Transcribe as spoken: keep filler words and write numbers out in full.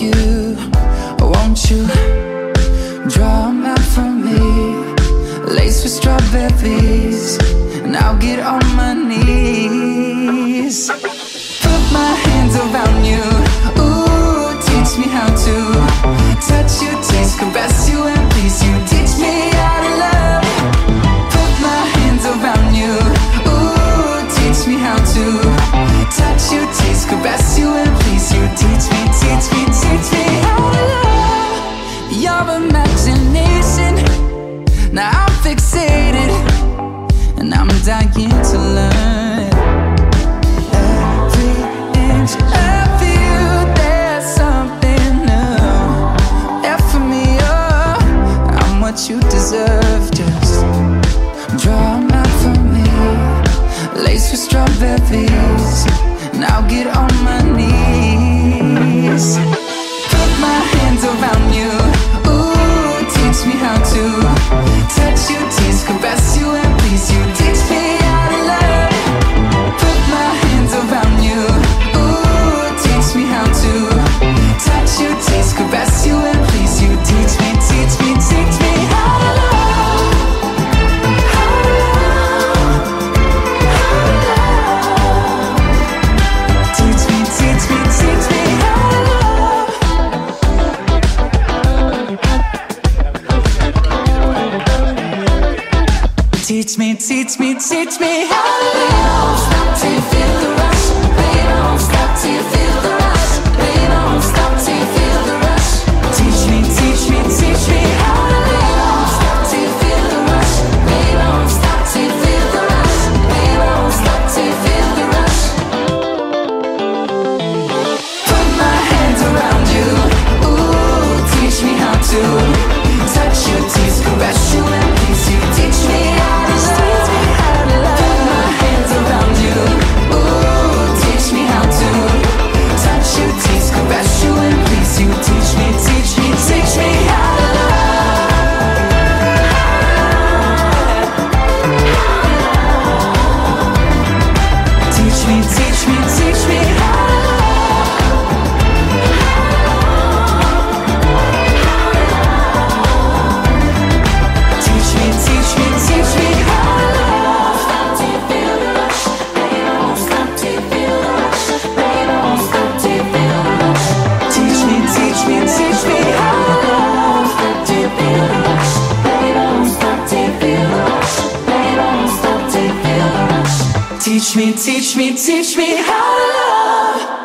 you. Won't you draw a map for me, laced with strawberries, and I'll get on my knees. Put my hands around you, ooh, teach me how to touch you, taste, caress you, and please you. Teach me how to love. Put my hands around you, ooh, teach me how to touch you, taste, caress you, and please you. Teach me, teach me, teach me how to love. Your imagination, now I'm fixated, and I'm dying to learn. Every inch of you, there's something new. F for me, oh, I'm what you deserve. Just draw a map for me, laced with strawberries, and I'll get on my knees. Put my hands around you, ooh, teach me how to touch you, tease, caress you, and please you. Teach me how to love. Put my hands around you, ooh, teach me how to touch you, tease, caress you, and please you. Teach me, teach me, teach me how to love. How to love. How to love. Teach me, teach me, teach me how to love. Teach me, teach me, teach me how to love. Don't stop till you feel the rush. Baby, don't stop till you feel the rush. Baby, don't stop till you feel the rush. Teach me, teach me, teach me how to love. Don't stop till you feel the rush. Baby, don't stop till you feel the rush. Baby, don't stop till you feel the rush. Put my hands around you, ooh, teach me how to touch you, tease, caress you, and please you. Teach me how to love. Put my hands around you, ooh, teach me how to touch you, tease, caress you, and please you. Teach me, teach me, teach me how to love. Teach me, teach me, teach me how to love. Teach me, teach me, teach me how to love. Stop till you feel the rush. Baby, don't stop till you feel the rush. Baby, don't stop till you feel the rush. Teach me, teach me, teach me how to love. Stop till you feel the rush. Baby, don't stop till you feel the rush. Baby, don't stop till you feel the rush. Teach me, teach me, teach me how to love.